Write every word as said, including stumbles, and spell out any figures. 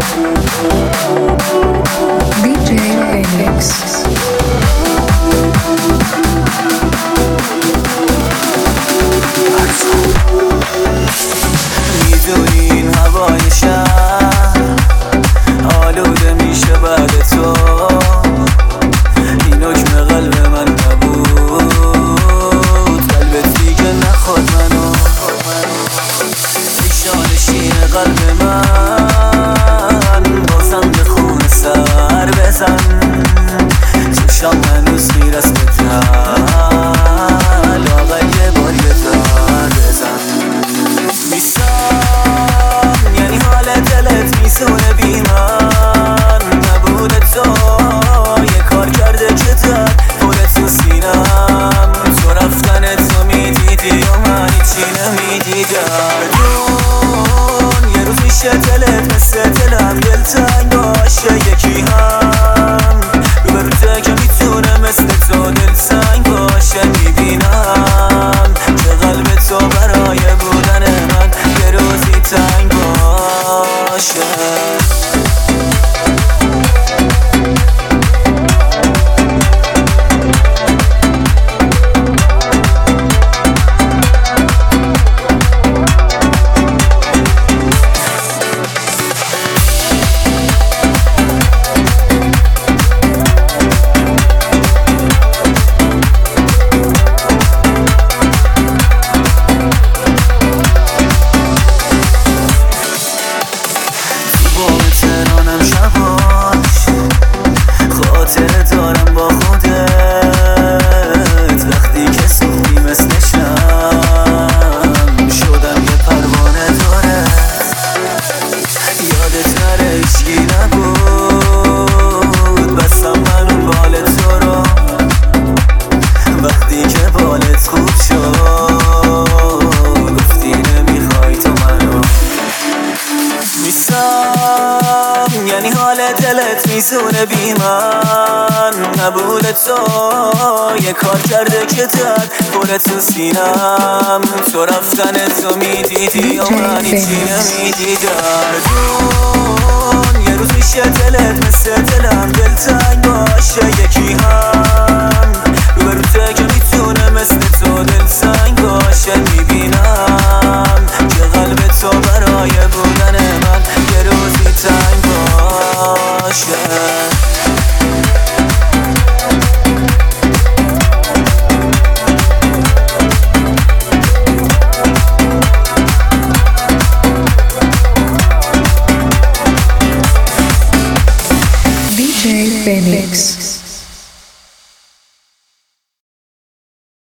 دی جی Phoenix. میدونی این هوای شهر آلوده میشه بعد تو، این حکم قلب من نبود، قلبت دیگه نخواد منو، ای شانشین قلب من بازم به خون سر بزن، چشام هنوز میرس به تر، لاغر یه بار یه در بزن. میسم یعنی حال دلت میسونه بی من نبود تو، یه کار کرده که در پر تو سینم، تو رفتن تو میدیدی و من هیچی نمیدیدم. دون یه روز میشه دلت مثل دلم دلتنگ باشه، یکی هم ببرده که میتونه مثل تو دلتنگ باشه. میبینم که قلب تو برای بودن من یه روزی تنگ باشه. تهرانم شباش خاطره دارم با خودت، وقتی که سوختی مثل شم شدم یه پروانه داره، یادت نره هیچکی نبود، بستم من اون بال تو رو، وقتی که بالت خوب شد گفتی نمیخوای تو منو. میسم یعنی حال دلت میزونه بی من نبود تو، یه کار کرده که در پر تو سینم، تو رفتن تو میدیدی و من هیچی نمیدیدم. دون یه روز میشه دلت مثل دلم دلتنگ باشه، یکی هم ببرده که میتونه مثل تو دلتنگ باشه. میبینم که قلب تو برای بودن من یه روزی تنگ باشه. دی جی Phoenix.